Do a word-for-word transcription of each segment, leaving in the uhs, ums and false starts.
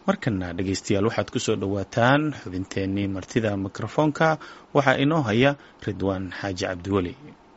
markana dhegaystayaal waxaad ku soo dhowaataan xubinteenii martida mikrofoonka waxaa inoo haya Ridwaan Xaaji Cabdiweli.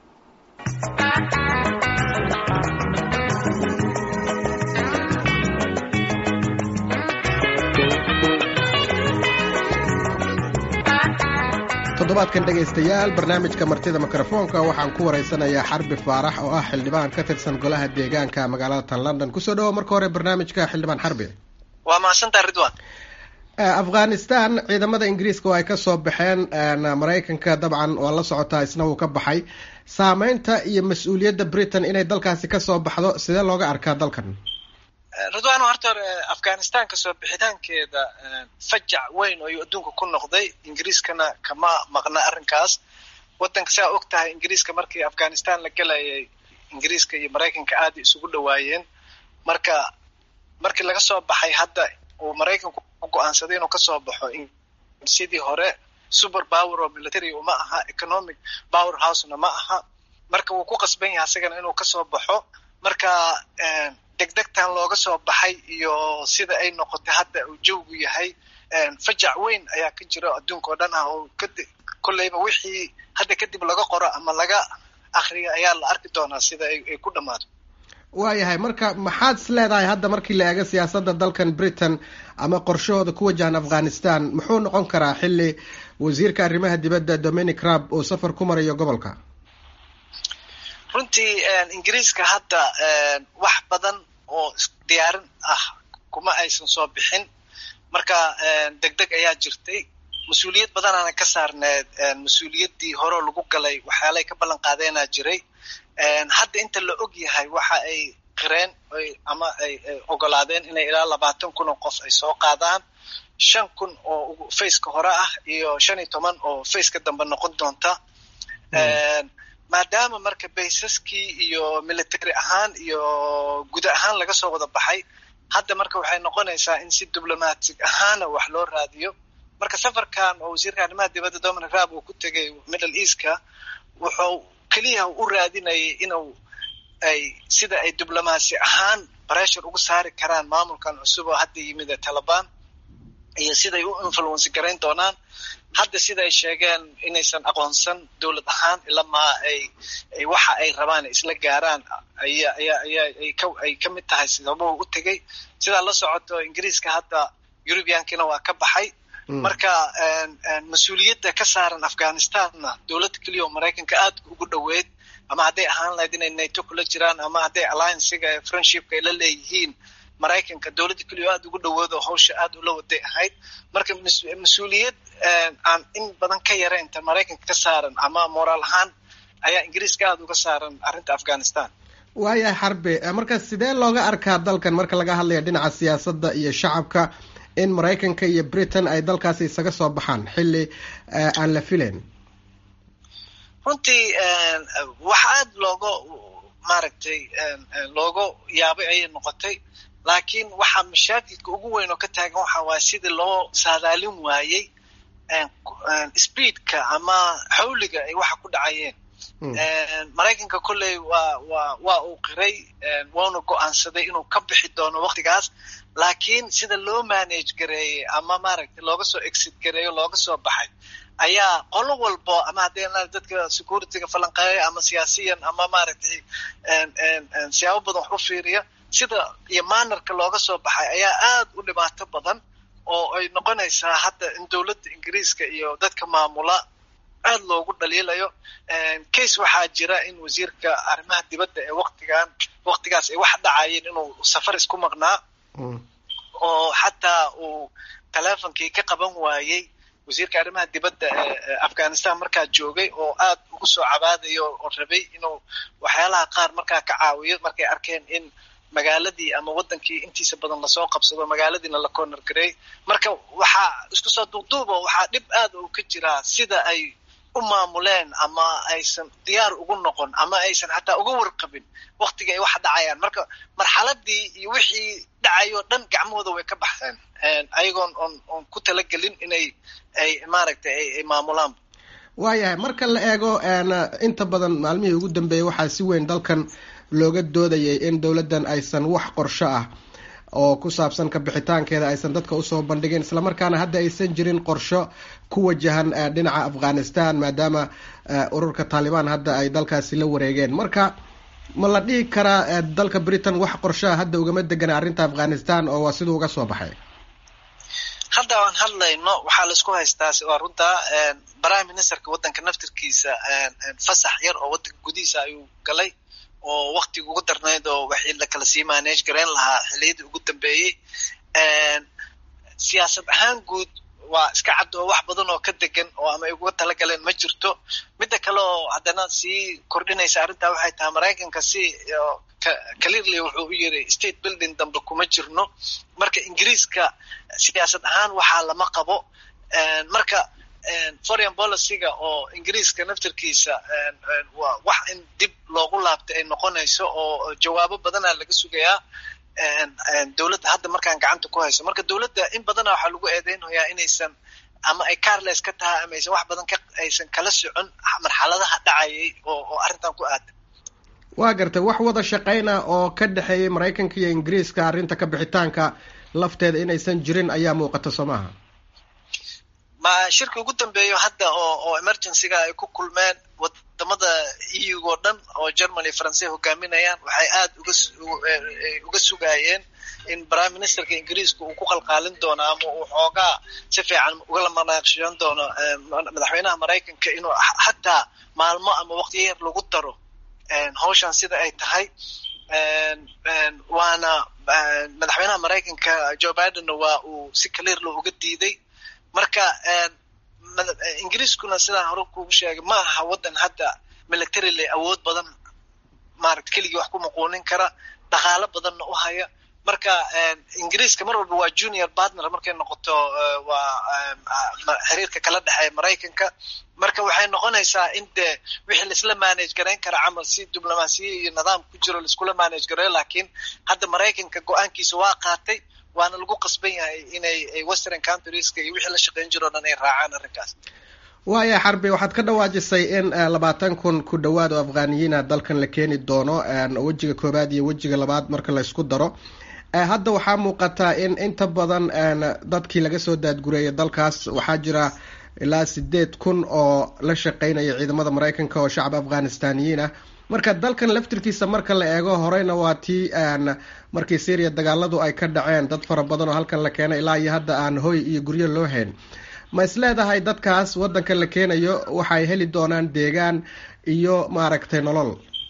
toddobaadkan dhegaystayaal barnaamijka martida mikrofoonka waxaan ku wareysanayaa Xarbi Faarax oo ah xildhibaan ka tirsan golaha deegaanka magaalada tan London. kusoo dhawo marka hore barnaamijka xildhibaan Xarbi. waa mahadsantahay Ridwaan. Afghanistan ciidamada Ingiriiska oo ay ka soo baxeen Mareykanka dabcan waa la socotaa isna uu ka baxay. Saameynta iyo mas'uuliyadda Britain inay dalkaasi ka soo baxdo sidee looga arkaa dalkan? Ridwaan horta Afghanistan ka soo bixitaankeeda fajac weyn oo adduunka ku noqday. Ingiriiskana kama maqna arrinkaas. wadanka saa ogtahay Ingiriiska markii Afghanistan la galayay Ingiriiska iyo Mareykanka aad isugu dhawaayeen. marka markii laga soo baxay hadda oo Mareykanku go'aansaday inuu ka soo baxo sidii hore super power oo military uma aha, economic power house na ma aha. marka uu ku qasban yahay asagana inuu ka soo baxo. marka degdegtan looga soo baxay iyo sida ay noqotay hadda uu joogu yahay fajac weyn ayaa ka jira adduunka oo dhan ah oo kullayba wixii hadda kadib laga qoro ama laga akhriyo ayaa la arki doonaa sida ay ku dhamaato. waayahay marka maxaad is leedahay hadda markii la eego siyaasadda dalkan Britain ama qorshahooda ku wajahan Afghanistan muxuu noqon karaa xilli wasiirka arrimaha dibadda Dominic Raab oo safar ku marayo gobolka? runtii Ingiriiska hadda wax badan oo diyaarin ah kuma aysan soo bixin. marka degdeg ayaa jirtay. mas-uuliyad badanaana ka saarneed mas-uuliyaddii hore lagu galay waxyaalay ka ballan qaadeenaa jiray. hadda inta la og yahay waxa ay qireen ama ay ogolaadeen inay ilaa labaatan kun oo qof ay soo qaadaan. shan kun oo faceka hore ah iyo shan iyo toban oo faceka dambe noqon doonta. maadaama marka baysaskii iyo military ahaan iyo guud ahaan laga soo wada baxay hadda marka waxay noqonaysaa in si diblomatic ahaana wax loo raadiyo. marka safarkan oo wasiirka arrimaha dibadda Dominic Raab uu ku tegay Middle East-ka wuxuu kaliya u raadinayay inuu ay sida ay diblomaasi ahaan pressure ugu saari karaan maamulkan cusub oo hadda yimid ee Taliban iyo sida ay u influence gareyn doonaan. hadda sida ay sheegeen inaysan aqoonsan dawlad ahaan ilaa ma ay ay waxa ay rabaan isla gaaraan ayaa ayaa ay ka ay ka mid tahay sababuu u tagay. sida la socoto Ingiriiska hadda European-kina waa ka baxay. marka mas-uuliyadda ka saaran Afghanistanna dawladda kaliya oo Mareykanka aad ugu dhaweyd ama hadday ahaan lahayd inay NATO kula jiraan ama hadday alliance-ga friendship-ka ay la leeyihiin Mareykanka dawladda kaliya aad ugu dhaweyd oo hawsha aad ula waday ahayd. marka mas-uuliyad aan in badan ka yareyn ta Mareykanka ka saaran ama moral ahaan ayaa Ingiriiska aad uga saaran arrinta Afghanistan. waayahay Xarbi marka sidee looga arkaa dalkan marka laga hadlayo dhinaca siyaasadda iyo shacabka in Mareykanka iyo Britain ay dalkaasi isaga soo baxaan xilli aan la filayn? runtii wax aad looga maaragtay looga yaabay ayay noqotay. laakiin waxaa mashaakilka ugu weyn oo ka taagan waxa waa sidii loo saadaalin waayey speedka ama xawliga ay waxa ku dhacayeen. Mareykanka kolley waa waa waa uu qiray waana go'aansaday inuu ka bixi doono waqtigaas. laakiin sida loo manage gareeyay ama maaragtay looga soo exit gareeyo looga soo baxay ayaa qolo walbo ama haddii dadka security-ga falanqeeya ama siyaasiyan ama maaragtay siyaabo badan wax u fiiriya sida iyo manarka looga soo baxay ayaa aad u dhibaato badan oo ay noqonaysaa hadda in dawladda Ingiriiska iyo dadka maamula aad loogu dhaliilayo. case waxaa jira in wasiirka arrimaha dibadda ee waqtigan waqtigaas ay wax dhacayeen inuu safar isku maqnaa oo xataa uu teleefonkii ka qaban waayey wasiirka arrimaha dibadda ee Afghanistan markaa joogay oo aad ugu soo cabaadayo oo rabay inuu waxyaalaha qaar markaa ka caawiyo markay arkeen in magaaladii ama wadankii intiisa badan lasoo qabsado magaaladiina la corner gareey. marka waxaa isku soo duuduuba waxaa dhib aad u ka jira sida ay u maamuleen ama aysan diyaar ugu noqon ama aysan xataa uga warqabin waqtiga ay wax dhacayaan. marka marxaladii iyo wixii dhacayo dhan gacmahooda way ka baxeen ayagoon on on ku talagelin inay ay maaragtay ay maamulaan. waayahay marka la eego inta badan maalmihii ugu dambeeyay waxaa si weyn dalkan looga doodayay in dawladdan aysan wax qorsho ah oo ku saabsan ka bixitaankeeda aysan dadka usoo bandhigin, islamarkaana hadda aysan jirin qorsho ku wajahan dhinaca afghanistan maadaama ururka taalibaan hadda ay dalkaasi la wareegeen. marka ma la dhihi karaa dalka britain wax qorshaha hadda ugama degana arrinta afghanistan oo waa siduu uga soo baxay? hadda aan hadlayno waxaa la isku haystaa waa runta prime ministerka waddanka naftirkiisa fasax yar oo waddanka gudihiisa ayuu galay oo waqtiga ugu darnayd oo wixii la kala sii manage gareyn lahaa xilliyadii ugu dambeeyey. siyaasad ahaan guud waa iska cad oo wax badan oo ka degan oo ama ay uga talagaleen ma jirto. midda kale oo haddana sii kordhinaysa arrintaa waxay tahay maraykanka si clearly wuxuu u yiri state building dambe kuma jirno, marka ingiriiska siyaasad ahaan waxaa lama qabo. marka foreign policy-ga oo ingiriiska naftirkiisa waa wax in dib loogu laabtay ay noqonayso oo jawaabo badanaa laga sugayaa dowladda hadda markaan gacanta ku hayso. marka dowladda in badana waxaa lagu eedeynayaa inaysan ama ay careless ka tahay ama aysan wax badan ka aysan kala socon marxaladaha dhacayay oo oo arrintan ku aadan. waa gartay wax wada shaqeyna oo ka dhexeeyay maraykanka iyo ingiriiska arrinta ka bixitaanka lafteeda inaysan jirin ayaa muuqata soo maaha? ma shirka ugu dambeeyo hadda oo oo emergency-ga ay ku kulmeen wadamada E U oo dhan oo Germany Faransa hogaaminayaan waxay aad uga uga sugayeen in prime ministerka ingiriiska uu ku qalqaalin doono ama uu xoogaa si fiican uga la manaaqshan doono madaxweynaha maraykanka inuu hataa maalmo ama waqti yar lagu daro hawshan sida ay tahay. waana madaxweynaha maraykanka Joe Biden waa uu si clear loo uga diiday. marka ingiriiskuna sidaan hore kugu sheegay ma aha waddan hadda militarily awood badan maaragta keligii wax ku muquunin kara, dhaqaalo badanna u haya. marka ingiriiska mar walba waa junior partner markay noqoto waa xiriirka kala dhexeeya maraykanka. marka waxay noqonaysaa in dee wixii laisla manage garayn kara camal si diblomaasiya iyo nidaam ku jiro laiskula manage gareeyo, laakiin hadda maraykanka go-aankiisa waa qaatay waana lagu qasban yahay inay western countrieska iyo wixii la shaqayn jiro o dhan ay raacaan arrinkaas. waaya xarbi, waxaad ka dhawaajisay in labaatan kun ku dhawaad oo afghaniyiina dalkan la keeni doono, wejiga koobaad iyo wejiga labaad marka la isku daro. hadda waxaa muuqataa in inta badan dadkii laga soo daadgureeyay dalkaas waxaa jira ilaa sideed kun oo la shaqaynaya ciidamada maraykanka oo shacab afghanistaniyiin ah. marka dalkan laftirkiisa marka la eego horeyna waa tii markii syria dagaaladu ay ka dhaceen dad fara badan oo halkan la keenay ilaa iyo hadda aan hoy iyo guryo loo hayn. ma isleedahay dadkaas waddanka la keenayo waxay heli doonaan deegaan iyo maaragtay nolol?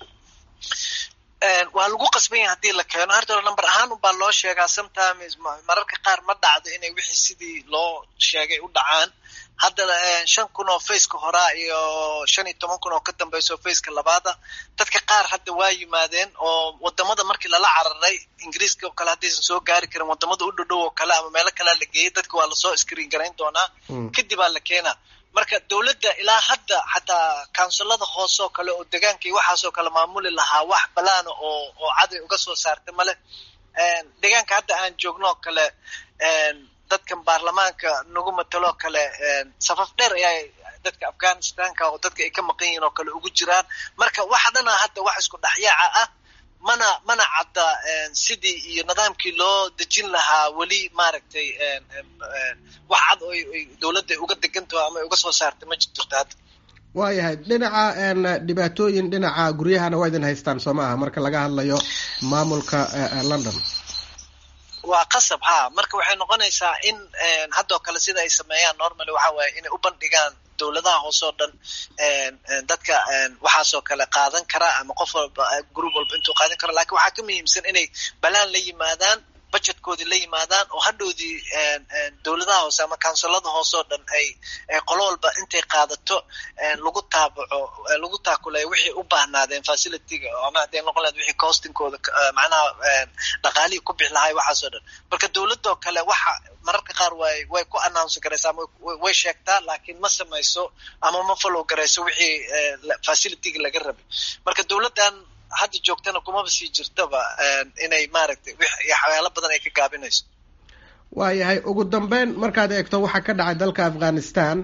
waa lagu qasban yahay haddii la keeno. horta number ahaan unbaa loo sheegaa, sometimes mararka qaar ma dhacdo inay wixii sidii loo sheegay u dhacaan. hadda shan kun oo faceka horaa iyo shan iyo toban kun oo ka dambayso faceka labaada. dadka qaar hadda waa yimaadeen oo wadamada markii lala cararay ingiriiska oo kale haddaysan soo gaari karin wadamada u dhodhow oo kale ama meelo kalea la geeyay, dadka waa lasoo screen garayn doonaa kadib aa la keenaa. marka dowladda ilaa hadda xataa kaunsilada hoose oo kale oo degaanka iyo waxaasoo kale maamuli lahaa wax balaana oo oo caday uga soo saartay male. degaanka hadda aan joogno oo kale dadkan baarlamaanka nagu mataloo kale safaf dheer ayaa dadka afghanistanka oo dadka ay ka maqan yihiin oo kale ugu jiraan. marka waxa dhana hadda wax isku dhexyaaca ah, mana mana cadda sidii iyo nidaamkii loo dejin lahaa weli maaragtay wax cad oo dowladda uga degantaho ama uga soo saartay ma jirto hadda. waayahay, dhinaca dhibaatooyin dhinaca guryahana waa idin haystaan soo maaha marka laga hadlayo maamulka London? waa qasab ha. marka waxay noqonaysaa in haddoo kale sida ay sameeyaan normally waxa waaye inay u bandhigaan dowladaha hoose oo dhan dadka waxaasoo kale qaadan kara ama qof walba group walba intuu qaadan karo. lakin waxaa ka muhiimsan inay balaan la yimaadaan, budgetkoodii la yimaadaan oo hadhowdii dowladaha hoose ama kaunsilada hoose oo dhan ay qolo walba intay qaadato lagu taabaco lagu taakulayo wixii u baahnaadeen facility-ga ama hadday noqon lahayd wixii costingkooda macnaha dhaqaalihii ku bixi lahay waxaas oo dhan. marka dowladoo kale waxa mararka qaar way way ku announce garaysaa ama way sheegtaa laakiin ma samayso ama ma follow garayso wixii facility-ga laga rabay. marka dowladdan hadda joogtana kumaba sii jirtaba inay maaragtay waxyaalo badan ay ka gaabinayso. waayahay, ugu dambeyn markaad eegto waxa ka dhacay dalka Afghanistan,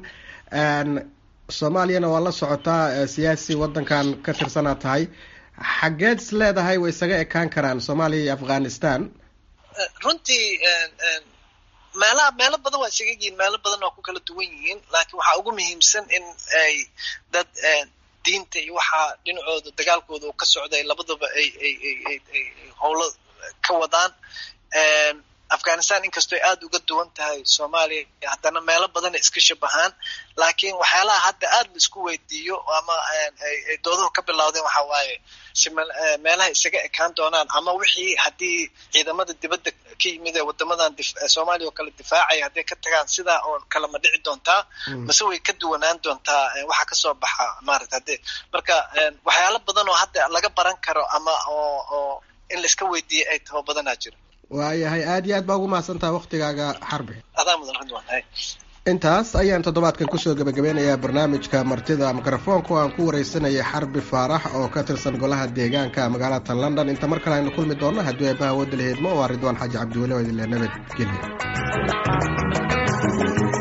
soomaaliyana waa la socotaa, siyaasi waddankan ka tirsanaa tahay, xaggeed is leedahay way isaga ekaan karaan Soomaaliya iyo Afghanistan runtii meelaha meelo badan waa isaga yihiin, meelo badan waa ku kala duwan yihiin, laakiin waxaa ugu muhiimsan in ay dad diinta iyo waxaa dhinacooda dagaalkooda uu ka socday labadaba ay ay ay ay ay howlo ka wadaan. Afghanistan inkastoo ay aada uga duwan tahay Soomaaliya, haddana meelo badan ay iska shabahaan, laakiin waxyaalaha hadda aada la isku weydiiyo ama ay dooduhu ka bilowdeen waxa waaye si meelaha isaga ekaan doonaan, ama wixii haddii ciidamada dibadda ka yimid ee wadamadan Soomaaliya oo kale difaacaya hadday ka tagaan sidaa oo kale ma dhici doontaa mase way ka duwanaan doontaa waxa kasoo baxa maaragta hadee. Marka waxyaalo badan oo hadda laga baran karo ama oo oo in la iska weydiiyo ay taho badanaa jira. waayahay aad iyo aad baa ugu mahadsantaha waktigaaga Xarbi. adaa mudan Ridwaan. intaas ayaan toddobaadkan kusoo gabagabeynayaa barnaamijka martida mikrofoonka oo aan ku wareysanayay Xarbi Faarax oo ka tirsan golaha deegaanka magaalada London. inta mar kale aynu kulmi doonno haddii ay baa wada lahayd ma waa Ridwaan Xaaji Cabdiweli oo idin leh nabadgelyo.